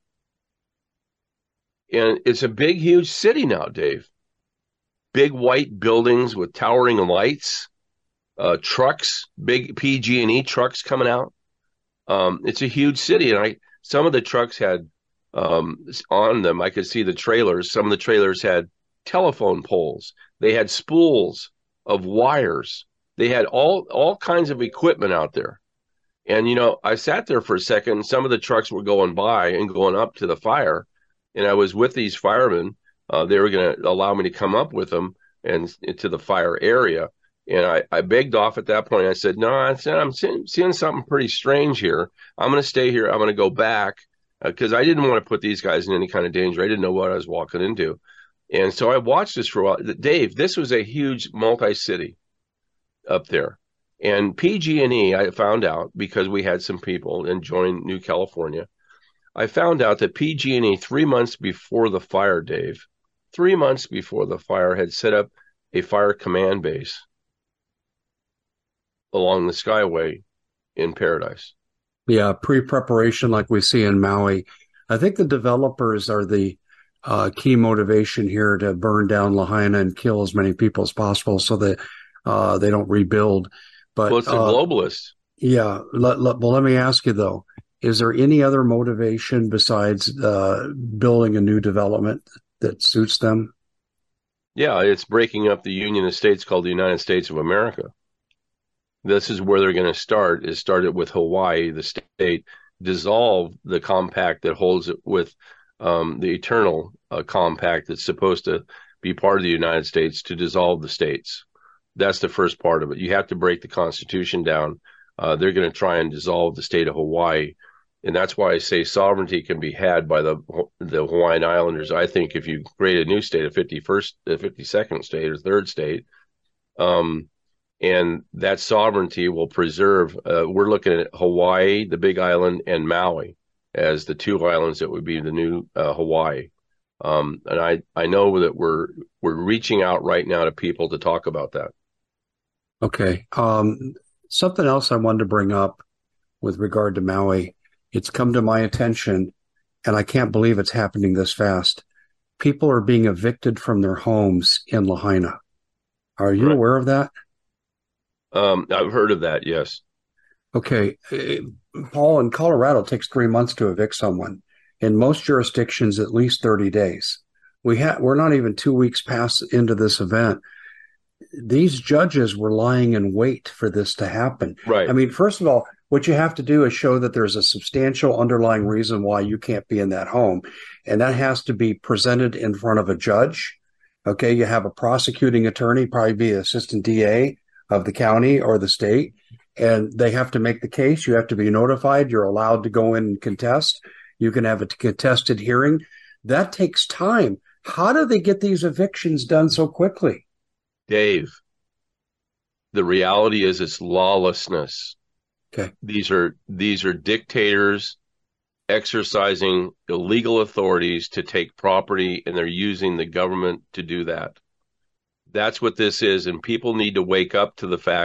And it's a big, huge city now, Dave. Big white buildings with towering lights, uh, trucks, big P G and E trucks coming out. Um, it's a huge city, and I some of the trucks had um, on them, I could see the trailers. Some of the trailers had telephone poles. They had spools of wires. They had all all kinds of equipment out there. And, you know, I sat there for a second. Some of the trucks were going by and going up to the fire. And I was with these firemen. Uh, they were going to allow me to come up with them and into the fire area. And I, I begged off at that point. I said, no, I said, I'm seeing, seeing something pretty strange here. I'm going to stay here. I'm going to go back because uh, I didn't want to put these guys in any kind of danger. I didn't know what I was walking into. And so I watched this for a while. Dave, this was a huge multi-city up there. And P G and E, I found out because we had some people and joined New California. I found out that P G and E, three months before the fire, Dave, three months before the fire, had set up a fire command base along the Skyway in Paradise. Yeah, pre-preparation like we see in Maui. I think the developers are the uh, key motivation here to burn down Lahaina and kill as many people as possible so that uh, they don't rebuild. But, well, it's the uh, globalists. Yeah. Let, let, well, let me ask you, though, is there any other motivation besides uh, building a new development that suits them? Yeah, it's breaking up the Union of States called the United States of America. This is where they're going to start, is start it with Hawaii, the state, dissolve the compact that holds it with um, the eternal uh, compact that's supposed to be part of the United States to dissolve the states. That's the first part of it. You have to break the Constitution down. Uh, they're going to try and dissolve the state of Hawaii. And that's why I say sovereignty can be had by the the Hawaiian Islanders. I think if you create a new state, a fifty-first, a fifty-second state or third state, um, and that sovereignty will preserve, uh, we're looking at Hawaii, the Big Island, and Maui as the two islands that would be the new uh, Hawaii. Um, and I, I know that we're we're reaching out right now to people to talk about that. Okay. Um, something else I wanted to bring up with regard to Maui. It's come to my attention, and I can't believe it's happening this fast. People are being evicted from their homes in Lahaina. Are you Right. aware of that? Um, I've heard of that, yes. Okay. Paul, in Colorado, it takes three months to evict someone. In most jurisdictions, at least thirty days. We ha- we're not even two weeks past into this event. These judges were lying in wait for this to happen. Right. I mean, first of all, what you have to do is show that there's a substantial underlying reason why you can't be in that home. And that has to be presented in front of a judge. Okay. You have a prosecuting attorney, probably be assistant D A of the county or the state, and they have to make the case. You have to be notified. You're allowed to go in and contest. You can have a contested hearing. That takes time. How do they get these evictions done so quickly? Dave, the reality is it's lawlessness. Okay. These are these are dictators exercising illegal authorities to take property, and they're using the government to do that. That's what this is, and people need to wake up to the fact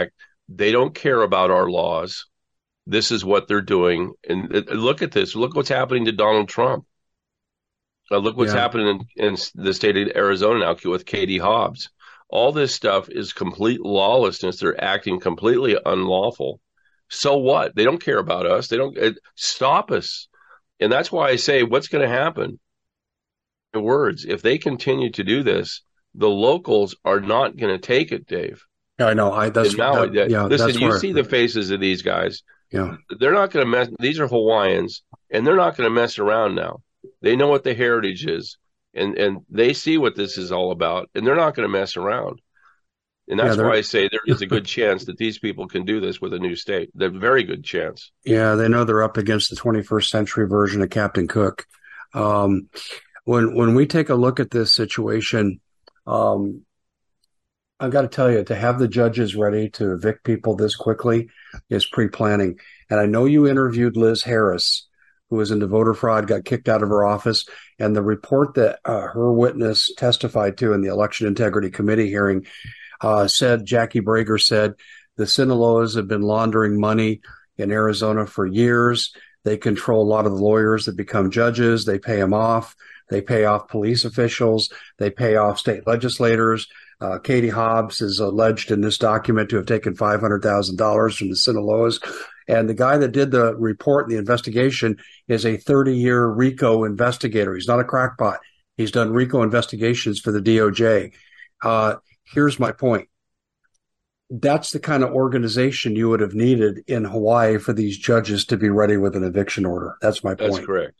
They don't care about our laws. This is what they're doing. And uh, look at this. Look what's happening to Donald Trump. Uh, look what's Yeah. happening in, in the state of Arizona now with Katie Hobbs. All this stuff is complete lawlessness. They're acting completely unlawful. So what? They don't care about us. They don't it, stop us. And that's why I say, what's going to happen? In words, if they continue to do this, the locals are not going to take it, Dave. I know. I that's And now, that, yeah. listen, that's you where, see the faces of these guys. Yeah. They're not going to mess. These are Hawaiians, and they're not going to mess around now. They know what the heritage is, and and they see what this is all about, and they're not going to mess around. And that's Yeah, why I say there is a good chance that these people can do this with a new state. There's a very good chance. Yeah, they know they're up against the twenty-first century version of Captain Cook. Um, when when we take a look at this situation, um, I've got to tell you, to have the judges ready to evict people this quickly is pre-planning. And I know you interviewed Liz Harris, who was into voter fraud, got kicked out of her office, and the report that uh, her witness testified to in the Election Integrity Committee hearing uh, said, Jackie Brager said, the Sinaloas have been laundering money in Arizona for years. They control a lot of the lawyers that become judges. They pay them off. They pay off police officials. They pay off state legislators. Uh, Katie Hobbs is alleged in this document to have taken five hundred thousand dollars from the Sinaloas. And the guy that did the report and the investigation is a thirty-year RICO investigator. He's not a crackpot. He's done RICO investigations for the D O J. Uh, here's my point. That's the kind of organization you would have needed in Hawaii for these judges to be ready with an eviction order. That's my point. That's correct.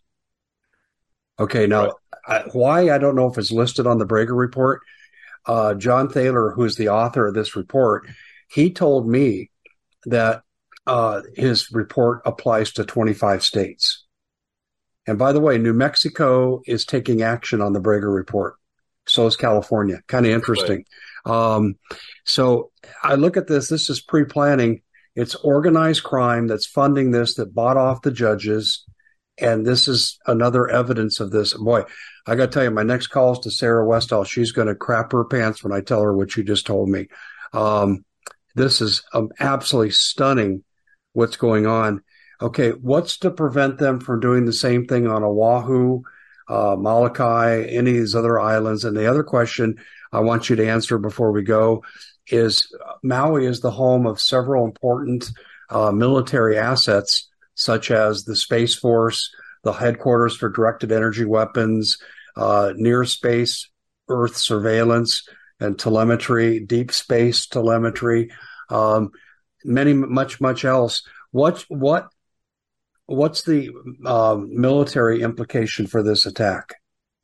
Okay, now, Right. I, Hawaii, I don't know if it's listed on the Brager report. Uh, John Thaler, who's the author of this report, he told me that uh, his report applies to twenty-five states. And by the way, New Mexico is taking action on the Brager report. So is California. Kind of interesting. Right. Um, so I look at this. This is pre-planning. It's organized crime that's funding this, that bought off the judges. And this is another evidence of this. Boy, I got to tell you, my next call is to Sarah Westall. She's going to crap her pants when I tell her what you just told me. Um, this is um, absolutely stunning what's going on. Okay, what's to prevent them from doing the same thing on Oahu, uh, Molokai, any of these other islands? And the other question I want you to answer before we go is Maui is the home of several important uh, military assets, such as the Space Force, the headquarters for directed energy weapons, uh, near space Earth surveillance and telemetry, deep space telemetry, um, many, much, much else. What, what, what's the uh, military implication for this attack?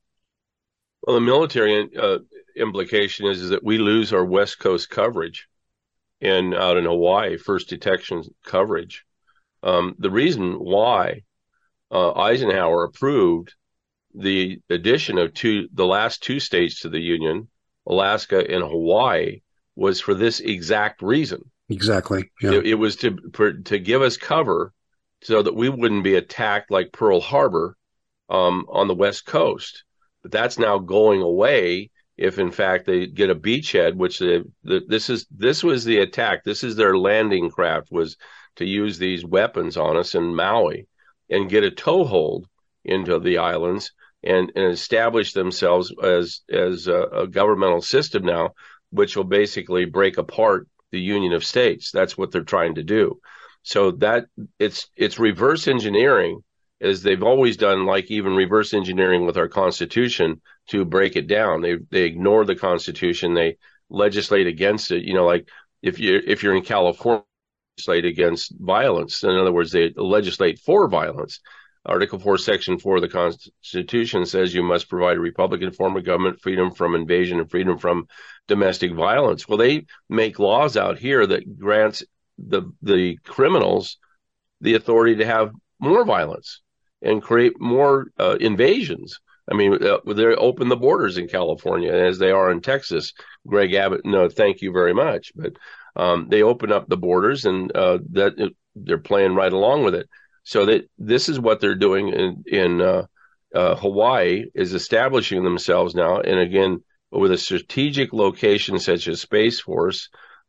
Well, the military uh, implication is, is that we lose our West Coast coverage and out in Hawaii, first detection coverage. Um, the reason why uh, Eisenhower approved the addition of two, the last two states to the Union, Alaska and Hawaii, was for this exact reason. Exactly. Yeah. It, it was to for, to give us cover so that we wouldn't be attacked like Pearl Harbor um, on the West Coast. But that's now going away if, in fact, they get a beachhead, which they, the, this is this was the attack. This is their landing craft, was to use these weapons on us in Maui and get a toehold into the islands and, and establish themselves as as a, a governmental system now, which will basically break apart the Union of States. That's what they're trying to do. So that it's it's reverse engineering, as they've always done, like even reverse engineering with our Constitution to break it down. They they ignore the Constitution. They legislate against it. You know, like if you if you're in California, legislate against violence. In other words, they legislate for violence. Article four, Section four of the Constitution says you must provide a Republican form of government, freedom from invasion and freedom from domestic violence. Well, they make laws out here that grants the the criminals the authority to have more violence and create more uh, invasions. I mean, uh, they open the borders in California as they are in Texas. Greg Abbott, no, thank you very much. But um, they open up the borders, and uh, that they're playing right along with it. So that this is what they're doing in, in uh, uh, Hawaii, is establishing themselves now. And again, with a strategic location such as Space Force,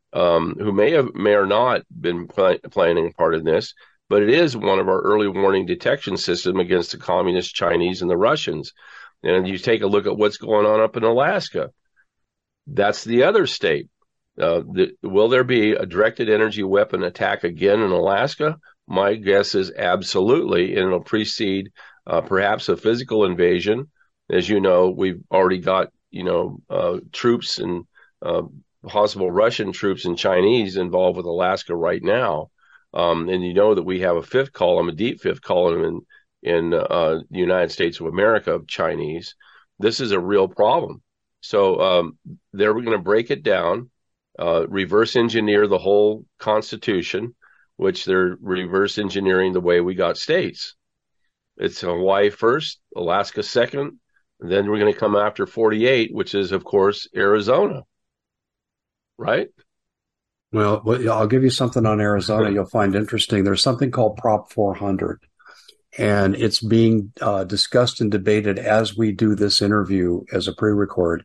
um, who may have may or not been pl- planning part in this, but it is one of our early warning detection system against the communist Chinese and the Russians. And you take a look at what's going on up in Alaska. That's the other state. Uh, the, will there be a directed energy weapon attack again in Alaska? My guess is absolutely, and it'll precede uh, perhaps a physical invasion. As you know, we've already got, you know, uh, troops and uh, possible Russian troops and Chinese involved with Alaska right now. Um, and you know that we have a fifth column, a deep fifth column in, in uh, the United States of America of Chinese. This is a real problem. So um, they're going to break it down, uh, reverse engineer the whole Constitution, which they're reverse engineering the way we got states. It's Hawaii first, Alaska second, and then we're going to come after forty-eight, which is, of course, Arizona. Right? Well, I'll give you something on Arizona you'll find interesting. There's something called Prop four hundred, and it's being uh, discussed and debated as we do this interview as a pre-record.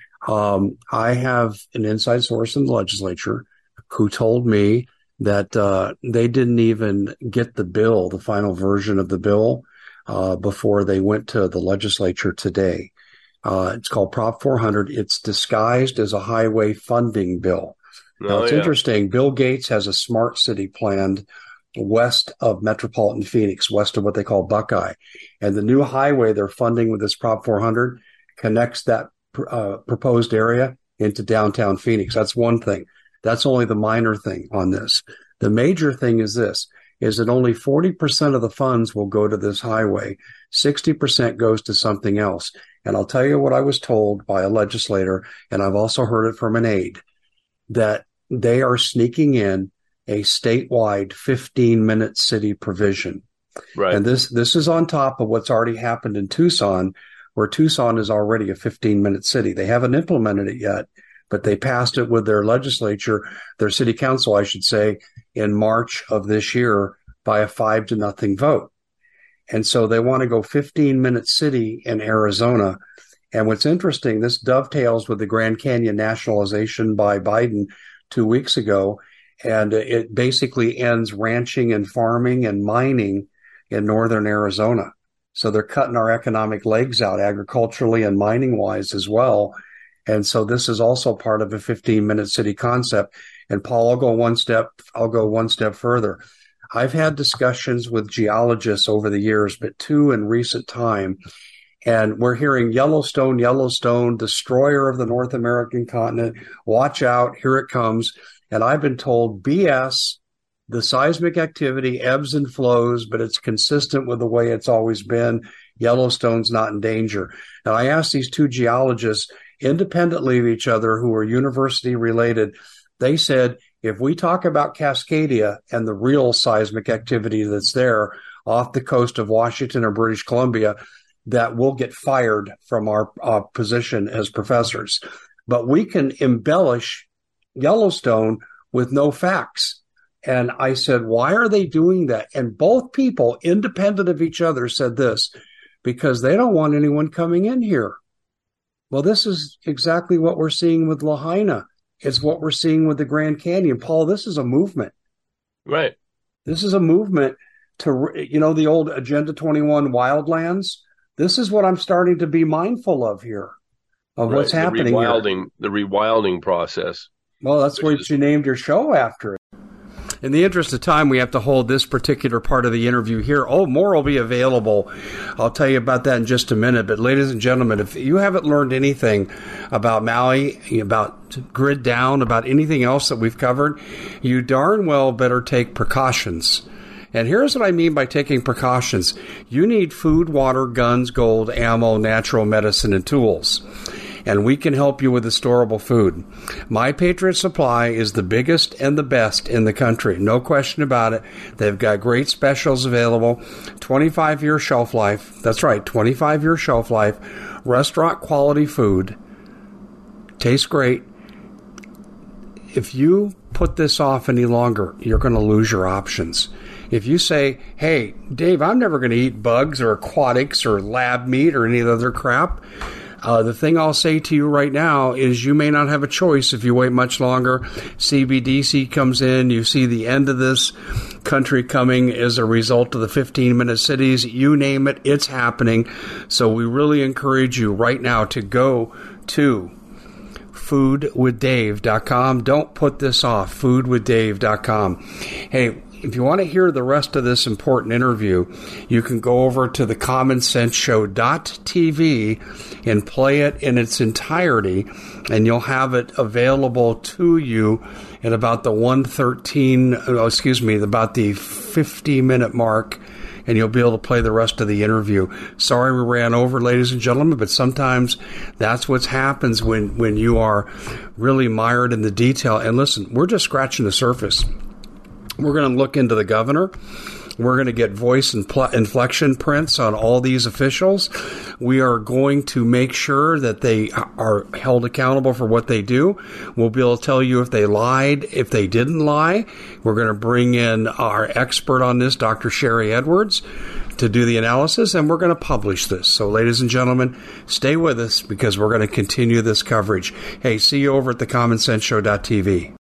Um, I have an inside source in the legislature who told me that uh, they didn't even get the bill, the final version of the bill, uh, before they went to the legislature today. Uh, it's called Prop four hundred. It's disguised as a highway funding bill. Now, oh, it's yeah. interesting. Bill Gates has a smart city planned west of metropolitan Phoenix, west of what they call Buckeye. And the new highway they're funding with this Prop four hundred connects that uh, proposed area into downtown Phoenix. That's one thing. That's only the minor thing on this. The major thing is this, is that only forty percent of the funds will go to this highway. sixty percent goes to something else. And I'll tell you what I was told by a legislator, and I've also heard it from an aide, that they are sneaking in a statewide fifteen-minute city provision. Right. And this this is on top of what's already happened in Tucson, where Tucson is already a fifteen-minute city. They haven't implemented it yet, but they passed it with their legislature, their city council, I should say, in March of this year by a five to nothing vote. And so they want to go fifteen-minute city in Arizona. And what's interesting, this dovetails with the Grand Canyon nationalization by Biden two weeks ago, and it basically ends ranching and farming and mining in northern Arizona. So they're cutting our economic legs out agriculturally and mining-wise as well. And so this is also part of a fifteen-minute city concept. And Paul, I'll go one step, I'll go one step further. I've had discussions with geologists over the years, but two in recent time. And we're hearing Yellowstone, Yellowstone, destroyer of the North American continent. Watch out, here it comes. And I've been told B S, the seismic activity ebbs and flows, but it's consistent with the way it's always been. Yellowstone's not in danger. And I asked these two geologists, independently of each other, who are university related, they said, if we talk about Cascadia and the real seismic activity that's there off the coast of Washington or British Columbia, that we'll get fired from our uh, position as professors. But we can embellish Yellowstone with no facts. And I said, why are they doing that? And both people, independent of each other, said this, because they don't want anyone coming in here. Well, this is exactly what we're seeing with Lahaina. It's what we're seeing with the Grand Canyon. Paul, this is a movement. Right. This is a movement to, you know, the old Agenda twenty-one wildlands. This is what I'm starting to be mindful of here, of right. what's the happening rewilding, here. The rewilding process. Well, that's what is- you named your show after. In the interest of time, we have to hold this particular part of the interview here. Oh, more will be available. I'll tell you about that in just a minute. But ladies and gentlemen, if you haven't learned anything about Maui, about Grid Down, about anything else that we've covered, you darn well better take precautions. And here's what I mean by taking precautions. You need food, water, guns, gold, ammo, natural medicine, and tools. And we can help you with the storable food. My Patriot Supply is the biggest and the best in the country. No question about it. They've got great specials available. twenty-five year shelf life. That's right, twenty-five year shelf life. Restaurant quality food. Tastes great. If you put this off any longer, you're going to lose your options. If you say, hey, Dave, I'm never going to eat bugs or aquatics or lab meat or any other crap, Uh, the thing I'll say to you right now is you may not have a choice if you wait much longer. C B D C comes in, you see the end of this country coming as a result of the fifteen-minute cities. You name it, it's happening. So we really encourage you right now to go to food with dave dot com. Don't put this off, food with dave dot com. Hey, if you want to hear the rest of this important interview, you can go over to the common sense show dot t v and play it in its entirety, and you'll have it available to you at about the one thirteen, oh, excuse me, about the fifty-minute mark, and you'll be able to play the rest of the interview. Sorry we ran over, ladies and gentlemen, but sometimes that's what happens when, when you are really mired in the detail. And listen, we're just scratching the surface. We're going to look into the governor. We're going to get voice and pl- inflection prints on all these officials. We are going to make sure that they are held accountable for what they do. We'll be able to tell you if they lied, if they didn't lie. We're going to bring in our expert on this, Doctor Sherry Edwards, to do the analysis, and we're going to publish this. So, ladies and gentlemen, stay with us because we're going to continue this coverage. Hey, see you over at the common sense show dot t v.